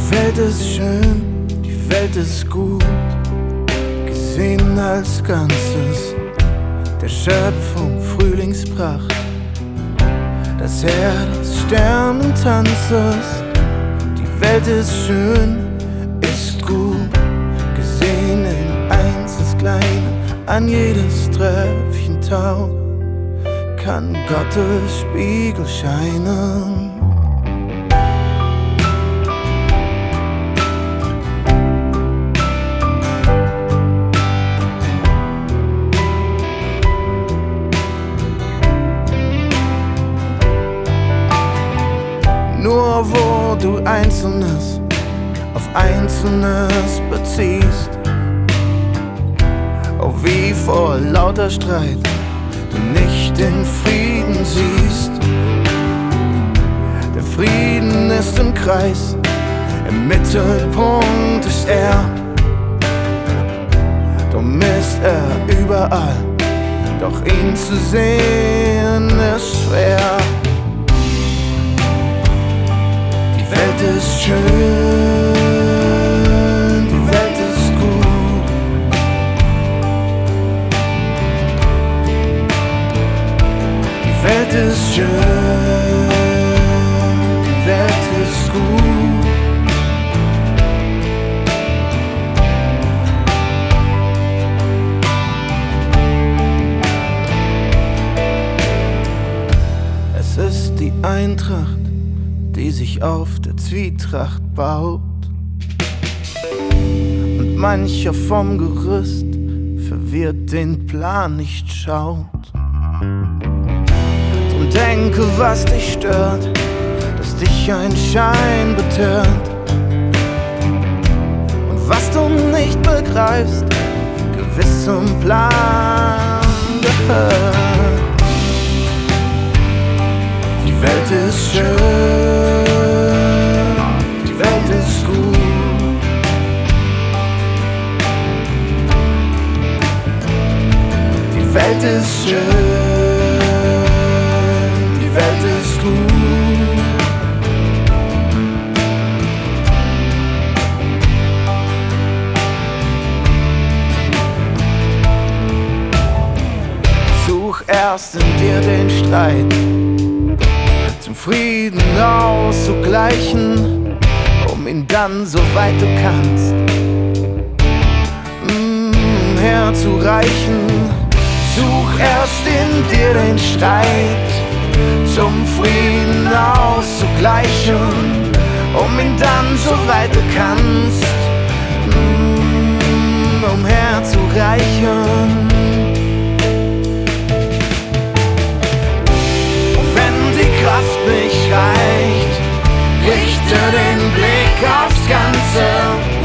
Die Welt ist schön, die Welt ist gut, gesehen als Ganzes, der Schöpfung Frühlingspracht, das Heer des Sternentanzes. Die Welt ist schön, ist gut, gesehen in eins des Kleinen, an jedes Tröpfchen Tau kann Gottes Spiegel scheinen. Nur wo du Einzelnes auf Einzelnes beziehst, oh wie vor lauter Streit du nicht den Frieden siehst. Der Frieden ist im Kreis, im Mittelpunkt ist er. Drum ist er überall, doch ihn zu sehen ist schwer. Die Welt ist schön, die Welt ist gut. Die Welt ist schön, die Welt ist gut. Es ist die Eintracht, die sich auf der Zwietracht baut, und mancher vom Gerüst verwirrt den Plan nicht schaut. Drum denke, was dich stört, dass dich ein Schein betört, und was du nicht begreifst, gewiss zum Plan gehört. Die Welt ist schön, die Welt ist gut. Die Welt ist schön, die Welt ist gut. Such erst in dir den Streit, zum Frieden auszugleichen, um ihn dann, soweit du kannst, herzureichen. Such erst in dir den Streit, zum Frieden auszugleichen, um ihn dann, soweit du kannst, herzureichen. Kraft nicht reicht, richte den Blick aufs Ganze.